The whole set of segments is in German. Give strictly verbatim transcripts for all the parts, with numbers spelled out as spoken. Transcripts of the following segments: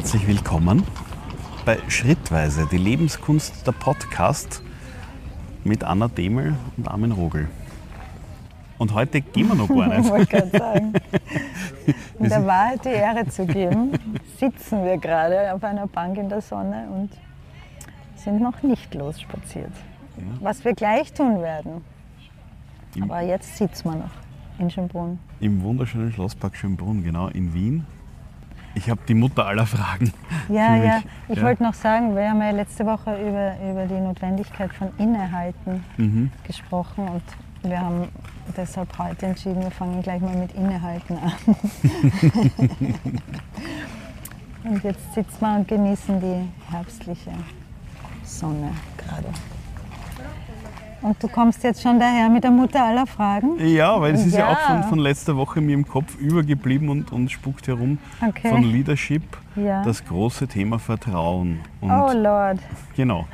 herzlich willkommen bei Schrittweise, die Lebenskunst der Podcast mit Anna Demel und Armin Rogel. Und heute gehen wir noch gar nicht. Ich wollte gerade sagen, um der Wahrheit die Ehre zu geben, sitzen wir gerade auf einer Bank in der Sonne und sind noch nicht losspaziert. Ja. Was wir gleich tun werden. Im Aber jetzt sitzen wir noch in Schönbrunn. Im wunderschönen Schlosspark Schönbrunn, genau, in Wien. Ich habe die Mutter aller Fragen. Ja, ja. Ich ja. wollte noch sagen, wir haben ja letzte Woche über, über die Notwendigkeit von Innehalten mhm. gesprochen und wir haben deshalb heute entschieden, wir fangen gleich mal mit Innehalten an. Und jetzt sitzen wir und genießen die herbstliche Sonne gerade. Und du kommst jetzt schon daher mit der Mutter aller Fragen? Ja, weil es ist ja, ja auch von, von letzter Woche mir im Kopf übergeblieben und, und spukt herum. Okay. Von Leadership, ja. Das große Thema Vertrauen. Und oh Lord. Genau.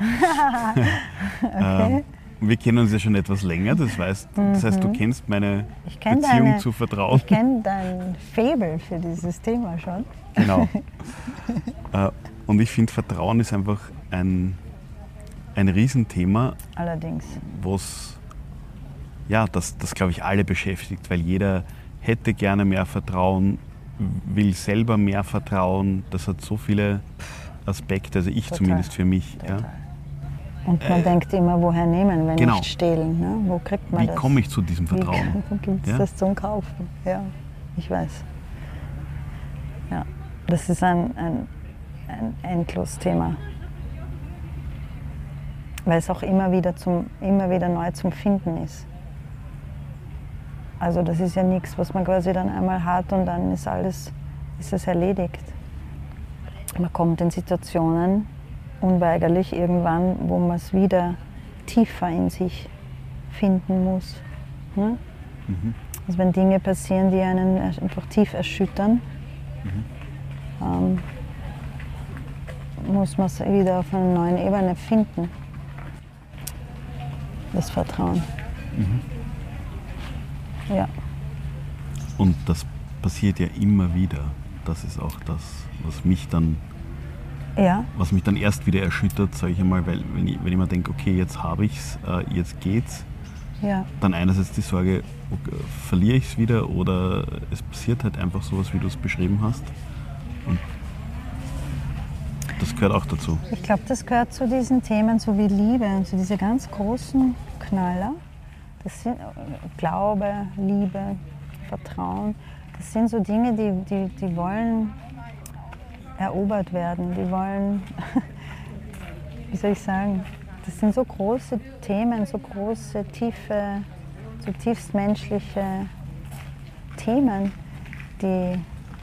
Okay. Wir kennen uns ja schon etwas länger, das heißt, mhm. das heißt du kennst meine kenn Beziehung deine, zu Vertrauen. Ich kenne dein Faible für dieses Thema schon. Genau. Und ich finde, Vertrauen ist einfach ein... ein Riesenthema, allerdings, was ja, das, das glaube ich alle beschäftigt, weil jeder hätte gerne mehr Vertrauen, will selber mehr Vertrauen, das hat so viele Aspekte, also ich Total. zumindest für mich. Ja. Und man äh, denkt immer, woher nehmen, wenn genau. nicht stehlen, ne? Wo kriegt man Wie das? Wie komme ich zu diesem Vertrauen? Wie gibt es ja? das zum Kaufen? Ja, ich weiß. Ja, das ist ein, ein, ein endloses Thema. Weil es auch immer wieder, zum, immer wieder neu zum Finden ist. Also das ist ja nichts, was man quasi dann einmal hat und dann ist alles ist es erledigt. Man kommt in Situationen unweigerlich irgendwann, wo man es wieder tiefer in sich finden muss. Ne? Mhm. Also wenn Dinge passieren, die einen einfach tief erschüttern, mhm. ähm, muss man es wieder auf einer neuen Ebene finden. Das Vertrauen. Mhm. Ja. Und das passiert ja immer wieder. Das ist auch das, was mich dann, ja. was mich dann erst wieder erschüttert, sage ich einmal, weil wenn ich, wenn ich mir denke, okay, jetzt habe ich es, äh, jetzt geht's, ja. dann einerseits die Sorge, okay, verliere ich es wieder oder es passiert halt einfach sowas, wie du es beschrieben hast. Und das gehört auch dazu. Ich glaube, das gehört zu diesen Themen, so wie Liebe und zu diese ganz großen Knaller. Das sind Glaube, Liebe, Vertrauen. Das sind so Dinge, die, die, die wollen erobert werden. Die wollen, wie soll ich sagen, das sind so große Themen, so große, tiefe, zutiefst menschliche Themen, die,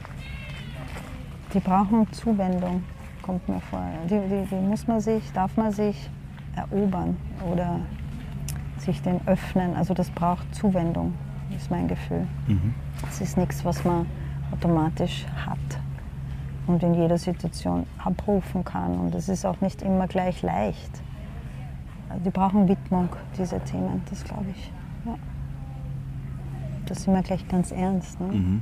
die brauchen Zuwendung. Kommt mir vor. Die, die, die muss man sich, darf man sich erobern oder sich dem öffnen. Also das braucht Zuwendung, ist mein Gefühl. Mhm. Das ist nichts, was man automatisch hat und in jeder Situation abrufen kann. Und es ist auch nicht immer gleich leicht. Also die brauchen Widmung, diese Themen, das glaube ich. Ja. Das sind wir gleich ganz ernst. Ne? Mhm.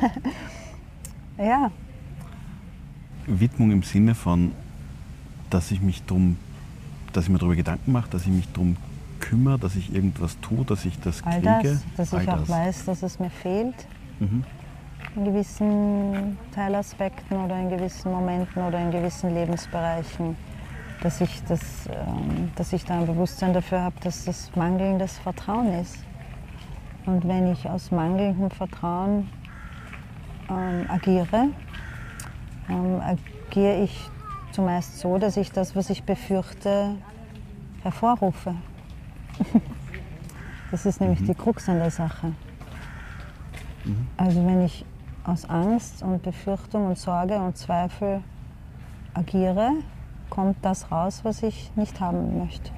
Ja. Widmung im Sinne von, dass ich mich drum, dass ich mir darüber Gedanken mache, dass ich mich darum kümmere, dass ich irgendwas tue, dass ich das kriege. All das, dass All ich das. auch weiß, dass es mir fehlt. Mhm. In gewissen Teilaspekten oder in gewissen Momenten oder in gewissen Lebensbereichen. Dass ich, das, dass ich da ein Bewusstsein dafür habe, dass das mangelndes Vertrauen ist. Und wenn ich aus mangelndem Vertrauen ähm, agiere, Ähm, agiere ich zumeist so, dass ich das, was ich befürchte, hervorrufe. Das ist nämlich mhm. die Krux an der Sache. Mhm. Also wenn ich aus Angst und Befürchtung und Sorge und Zweifel agiere, kommt das raus, was ich nicht haben möchte.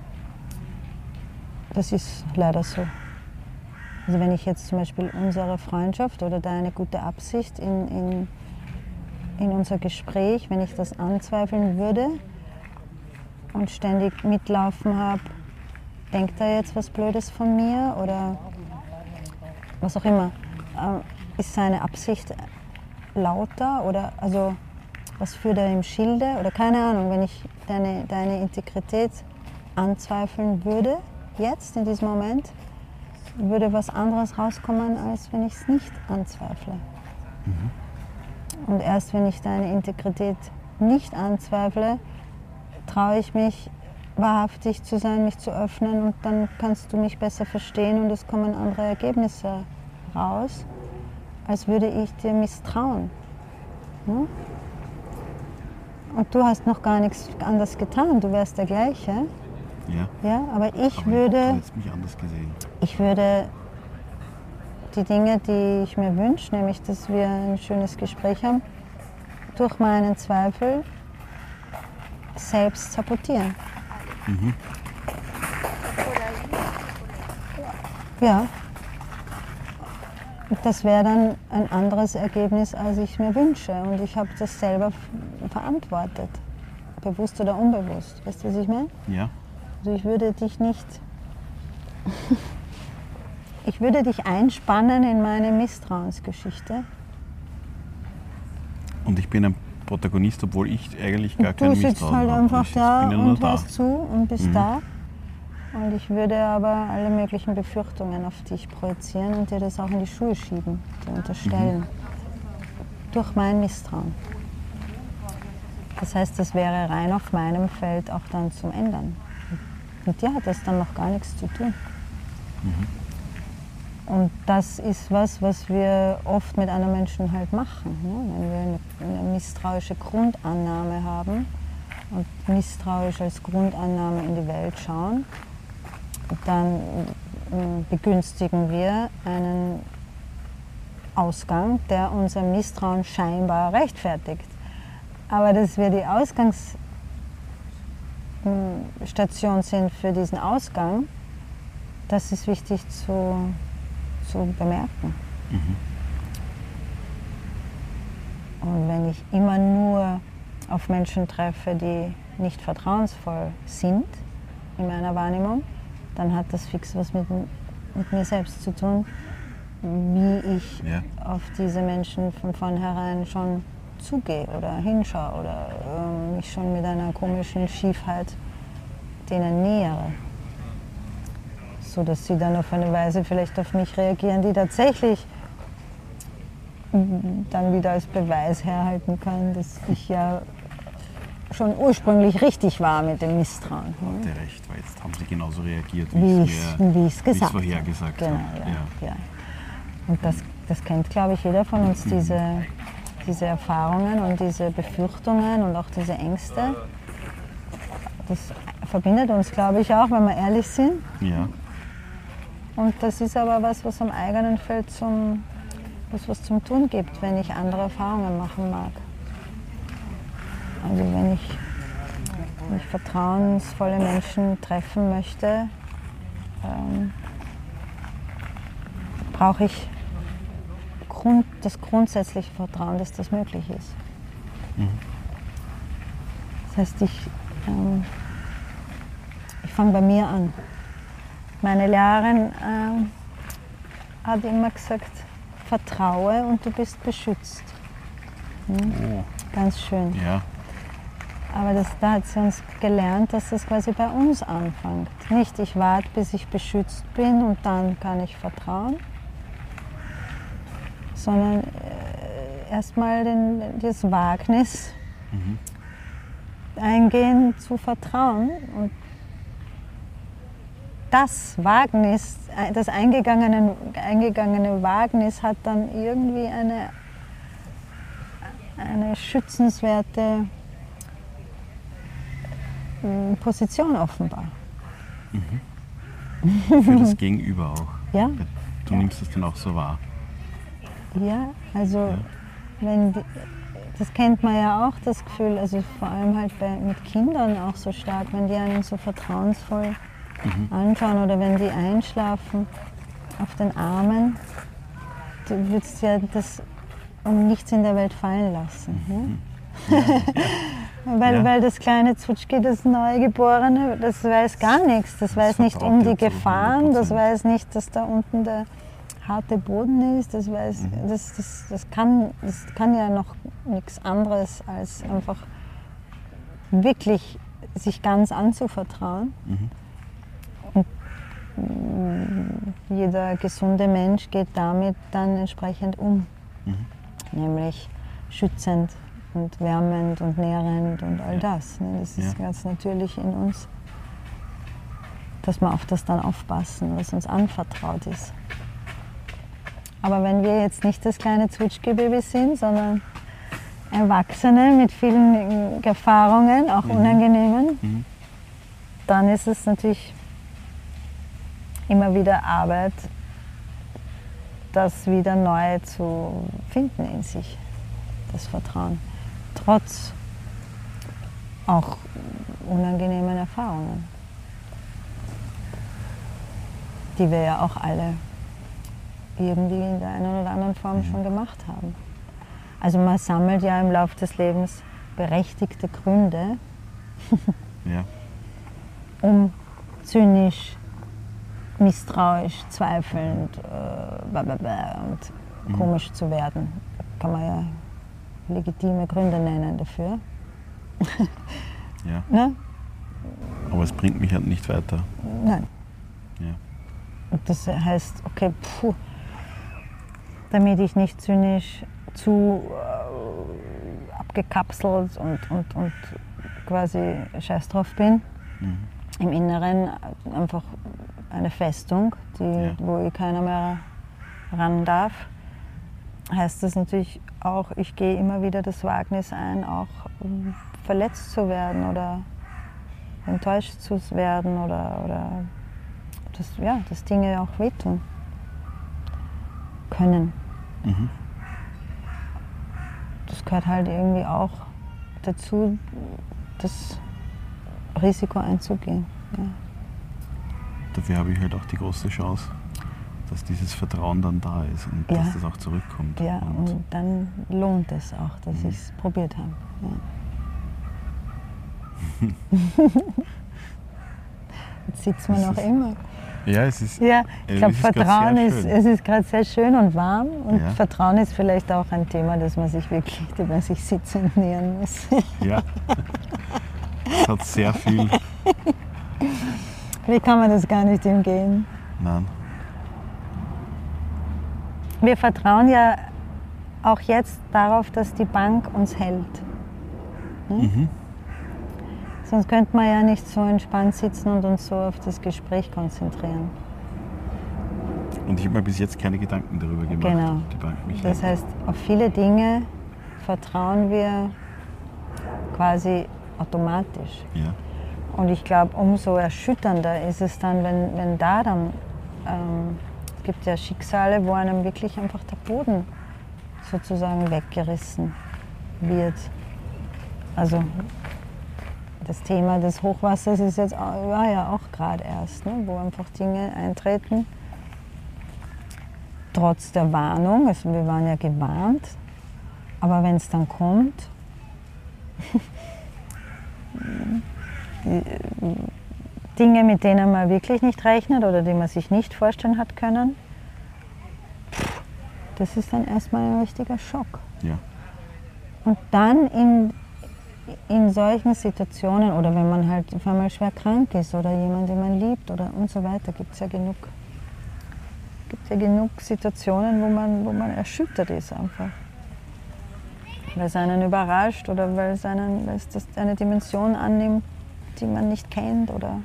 Das ist leider so. Also wenn ich jetzt zum Beispiel unsere Freundschaft oder deine gute Absicht in, in in unser Gespräch, wenn ich das anzweifeln würde und ständig mitlaufen habe, denkt er jetzt was Blödes von mir oder was auch immer, ist seine Absicht lauter oder also was führt er im Schilde oder keine Ahnung, wenn ich deine, deine Integrität anzweifeln würde, jetzt in diesem Moment, würde was anderes rauskommen, als wenn ich es nicht anzweifle. Mhm. Und erst wenn ich deine Integrität nicht anzweifle, traue ich mich, wahrhaftig zu sein, mich zu öffnen und dann kannst du mich besser verstehen und es kommen andere Ergebnisse raus, als würde ich dir misstrauen. Hm? Und du hast noch gar nichts anderes getan, du wärst der Gleiche. Ja. Ja, aber ich aber würde, ich habe jetzt mich anders gesehen. ich würde die Dinge, die ich mir wünsche, nämlich, dass wir ein schönes Gespräch haben, durch meinen Zweifel selbst sabotieren. Mhm. Ja. Das wäre dann ein anderes Ergebnis, als ich mir wünsche. Und ich habe das selber verantwortet. Bewusst oder unbewusst. Weißt du, was ich meine? Ja. Also ich würde dich nicht... ich würde dich einspannen in meine Misstrauensgeschichte. Und ich bin ein Protagonist, obwohl ich eigentlich gar kein Misstrauen habe. Du sitzt halt einfach da und hörst zu und bist mhm. da. Und ich würde aber alle möglichen Befürchtungen auf dich projizieren und dir das auch in die Schuhe schieben, dir unterstellen. Mhm. Durch mein Misstrauen. Das heißt, das wäre rein auf meinem Feld auch dann zum Ändern. Mit dir hat das dann noch gar nichts zu tun. Mhm. Und das ist was, was wir oft mit anderen Menschen halt machen. Ne? Wenn wir eine, eine misstrauische Grundannahme haben und misstrauisch als Grundannahme in die Welt schauen, dann begünstigen wir einen Ausgang, der unser Misstrauen scheinbar rechtfertigt. Aber dass wir die Ausgangsstation sind für diesen Ausgang, das ist wichtig zu, zu bemerken. Mhm. Und wenn ich immer nur auf Menschen treffe, die nicht vertrauensvoll sind in meiner Wahrnehmung, dann hat das fix was mit, mit mir selbst zu tun, wie ich ja. auf diese Menschen von vornherein schon zugehe oder hinschaue oder äh, mich schon mit einer komischen Schiefheit denen nähere. So dass sie dann auf eine Weise vielleicht auf mich reagieren, die tatsächlich dann wieder als Beweis herhalten kann, dass ich ja schon ursprünglich richtig war mit dem Misstrauen. Hatte hm? recht, weil jetzt haben sie genauso reagiert, wie ich es gesagt habe. vorhergesagt genau, haben. Ja, ja. Ja. Und das, das kennt, glaube ich, jeder von uns, mhm. diese, diese Erfahrungen und diese Befürchtungen und auch diese Ängste. Das verbindet uns, glaube ich, auch, wenn wir ehrlich sind. Ja. Und das ist aber was, was am eigenen Feld zum, was, was zum Tun gibt, wenn ich andere Erfahrungen machen mag. Also wenn ich, wenn ich vertrauensvolle Menschen treffen möchte, ähm, brauche ich Grund, das grundsätzliche Vertrauen, dass das möglich ist. Mhm. Das heißt, ich, ähm, ich fange bei mir an. Meine Lehrerin ähm, hat immer gesagt, vertraue und du bist beschützt. Hm? Oh. Ganz schön. Ja. Aber das, da hat sie uns gelernt, dass das quasi bei uns anfängt. Nicht, ich warte, bis ich beschützt bin und dann kann ich vertrauen, sondern äh, erstmal das Wagnis mhm. eingehen zu vertrauen. Und das Wagnis, das eingegangene, eingegangene Wagnis hat dann irgendwie eine, eine schützenswerte Position offenbar. Mhm. Für das Gegenüber auch. Ja. Du ja. nimmst es dann auch so wahr. Ja, also ja. wenn die, das kennt man ja auch, das Gefühl, also vor allem halt bei, mit Kindern auch so stark, wenn die einen so vertrauensvoll mhm. anschauen oder wenn die einschlafen auf den Armen, du würdest ja das um nichts in der Welt fallen lassen. Mhm. Ja? Ja. Weil, ja. weil das kleine Zwutschki, das Neugeborene, das weiß gar nichts. Das, das weiß nicht um die Gefahren, das weiß nicht, dass da unten der harte Boden ist, das, weiß, Mhm. das, das, das, kann, das kann ja noch nichts anderes als einfach wirklich sich ganz anzuvertrauen. Mhm. Jeder gesunde Mensch geht damit dann entsprechend um, Mhm. nämlich schützend und wärmend und nährend und all Ja. das. Ne? Das ist Ja. ganz natürlich in uns, dass wir auf das dann aufpassen, was uns anvertraut ist. Aber wenn wir jetzt nicht das kleine Zwitschgebaby sind, sondern Erwachsene mit vielen Erfahrungen, auch Mhm. unangenehmen, Mhm. dann ist es natürlich immer wieder Arbeit, das wieder neu zu finden in sich, das Vertrauen, trotz auch unangenehmen Erfahrungen, die wir ja auch alle irgendwie in der einen oder anderen Form schon gemacht haben. Also man sammelt ja im Laufe des Lebens berechtigte Gründe, Ja. um zynisch, misstrauisch, zweifelnd äh, blablabla und Mhm. komisch zu werden. Kann man ja legitime Gründe nennen dafür. Ja. Ne? Aber es bringt mich halt nicht weiter. Nein. Ja. Und das heißt, okay, puh, damit ich nicht zynisch zu äh, abgekapselt und, und, und quasi scheiß drauf bin, Mhm. im Inneren einfach eine Festung, die, Ja. wo ich keiner mehr ran darf, heißt das natürlich auch, ich gehe immer wieder das Wagnis ein, auch um verletzt zu werden oder enttäuscht zu werden oder, oder dass, ja, dass Dinge auch wehtun können. Mhm. Das gehört halt irgendwie auch dazu, das Risiko einzugehen. Ja. Dafür habe ich halt auch die große Chance, dass dieses Vertrauen dann da ist und Ja. dass das auch zurückkommt. Ja, und und dann lohnt es auch, dass Mhm. ich es probiert habe. Ja. Jetzt sitzen wir Das noch ist- immer. ja, es ist, Ja, äh, ich glaube, es ist grad Vertrauen sehr ist, schön. es ist gerade sehr schön und warm. Und Ja. Vertrauen ist vielleicht auch ein Thema, das man sich wirklich, dem man sich sitzend nähern muss. Ja. Es hat sehr viel. Wie kann man das gar nicht umgehen? Nein. Wir vertrauen ja auch jetzt darauf, dass die Bank uns hält. Mhm. Sonst könnte man ja nicht so entspannt sitzen und uns so auf das Gespräch konzentrieren. Und ich habe mir bis jetzt keine Gedanken darüber gemacht, Genau. ob die Bank mich Das hält. heißt, auf viele Dinge vertrauen wir quasi automatisch. Ja. Und ich glaube, umso erschütternder ist es dann, wenn, wenn da dann, ähm, es gibt ja Schicksale, wo einem wirklich einfach der Boden sozusagen weggerissen wird. Also das Thema des Hochwassers ist jetzt, au- war ja auch gerade erst, ne, wo einfach Dinge eintreten. Trotz der Warnung, also wir waren ja gewarnt, aber wenn es dann kommt, die, Dinge, mit denen man wirklich nicht rechnet oder die man sich nicht vorstellen hat können, das ist dann erstmal ein richtiger Schock. Ja. Und dann in, in solchen Situationen oder wenn man halt auf einmal schwer krank ist oder jemand, den man liebt oder und so weiter, gibt es ja genug, gibt ja genug Situationen, wo man, wo man erschüttert ist einfach. Weil es einen überrascht oder weil es, einen, weil es das eine Dimension annimmt, die man nicht kennt oder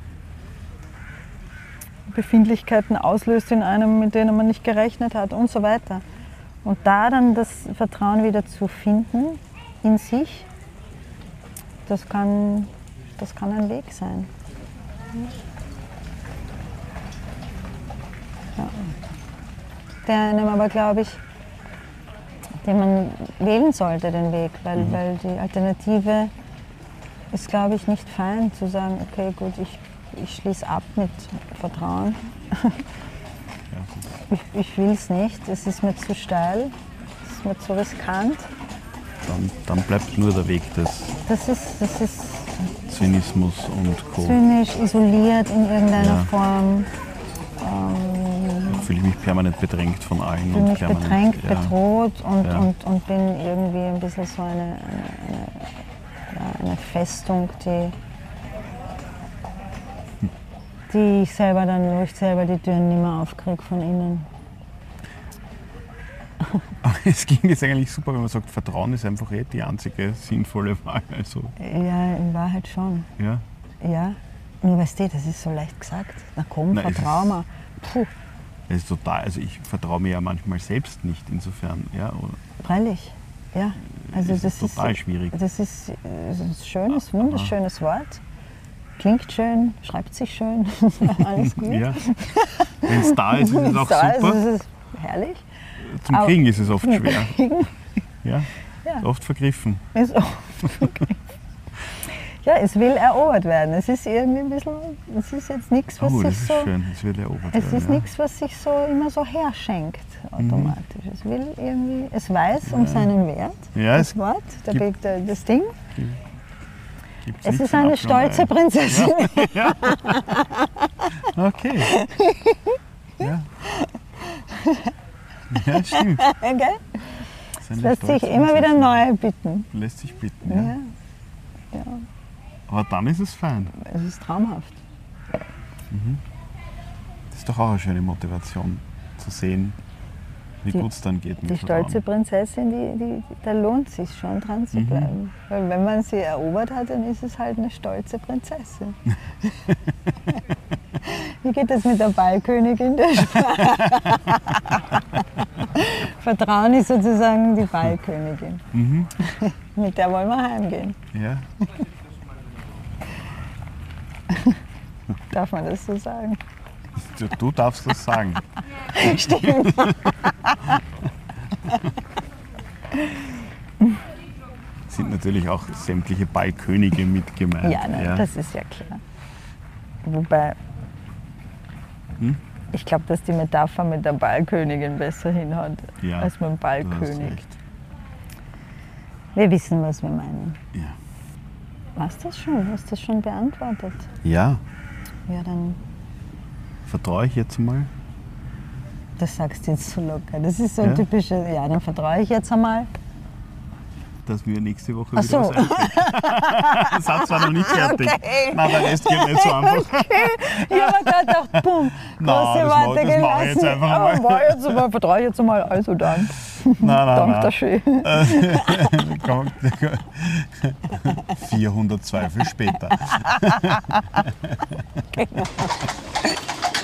Befindlichkeiten auslöst in einem, mit denen man nicht gerechnet hat und so weiter. Und da dann das Vertrauen wieder zu finden in sich, das kann, das kann ein Weg sein. Ja. Der einem aber, glaube ich, den man wählen sollte, den Weg, weil, Mhm. weil die Alternative ist, glaube ich, nicht fein, zu sagen, okay, gut, ich, ich schließe ab mit Vertrauen. Ja, es ist, Ich, ich will es nicht, es ist mir zu steil, es ist mir zu riskant. dann, dann bleibt nur der Weg des Das ist, das ist Zynismus und Co. zynisch, isoliert in irgendeiner Ja. Form. Ähm, fühle ich mich permanent bedrängt von allen. Ich fühle mich bedrängt, ja. bedroht und, Ja. und, und bin irgendwie ein bisschen so eine, eine, eine, ja, eine Festung, die, die ich selber dann, wo ich selber die Türen nicht mehr aufkriege von innen. Aber es klingt jetzt eigentlich super, wenn man sagt, Vertrauen ist einfach eh die einzige sinnvolle Wahl. Also, Ja, in Wahrheit schon. ja. Ja. Nur weißt du, das ist so leicht gesagt. Na komm, Nein, es vertrau ist- mir. Puh, Es ist total, also ich vertraue mir ja manchmal selbst nicht, insofern, ja, oder freilich. Ja. Also es das ist total schwierig. Das ist, das ist ein schönes, wunderschönes Wort. Klingt schön, schreibt sich schön. Alles gut. Ja. Wenn es da ist, ist es auch Da ist super. es herrlich. Zum aber- Kriegen ist es oft schwer. Ja, Ja. ist oft vergriffen. Ist auch ja, es will erobert werden. Es ist irgendwie ein bisschen, es ist jetzt nichts, was Oh, das sich ist so, schön, das wird erobert es werden. ist ja. nichts, was sich so immer so herschenkt automatisch. Es will irgendwie, es weiß um Ja. seinen Wert. Ja, das es Wort, der, gibt- Big- der, das Ding. Gibt's Es nichts ist im eine Abstand, stolze nein. Prinzessin. Okay. Ja. Ja, stimmt. Okay? Das ist eine Lässt sich stolze immer wieder Prinzessin. neu bitten. Lässt sich bitten, Ja. ja. Ja, Aber dann ist es fein. es ist traumhaft. Das ist doch auch eine schöne Motivation, zu sehen, wie Die- gut es dann geht mit Die stolze Vertrauen. Prinzessin, die, die, da lohnt es sich schon dran zu Mhm. bleiben. Weil wenn man sie erobert hat, dann ist es halt eine stolze Prinzessin. Wie geht das mit der Ballkönigin? Der Vertrauen ist sozusagen die Ballkönigin. Mhm. Mit der wollen wir heimgehen. Ja. Darf man das so sagen? Du, du darfst das sagen. Stimmt. Sind natürlich auch sämtliche Ballkönige mit gemeint. Ja, nein, das ist ja klar. Wobei, Hm? ich glaube, dass die Metapher mit der Ballkönigin besser hinhaut Ja, als mit dem du hast Ballkönig. recht. Wir wissen, was wir meinen. Ja. Warst das schon? Hast du das schon beantwortet? ja, Ja, dann, vertraue ich jetzt mal. das sagst du jetzt so locker. Das ist so Ja? ein typisches, ja, dann vertraue ich jetzt einmal. Dass mir nächste Woche Ach wieder so. was einfällt. Der Satz war noch nicht fertig. Okay. Nein, der Rest geht nicht so einfach. Ich habe gerade gedacht, bumm, Nein, große das Worte mach- das mach ich jetzt gelassen. einfach mal. Oh, war jetzt einmal, vertraue ich jetzt einmal, also dann. Nein, nein, Dank nein. der Schön. Komm, vierhundert Zweifel später.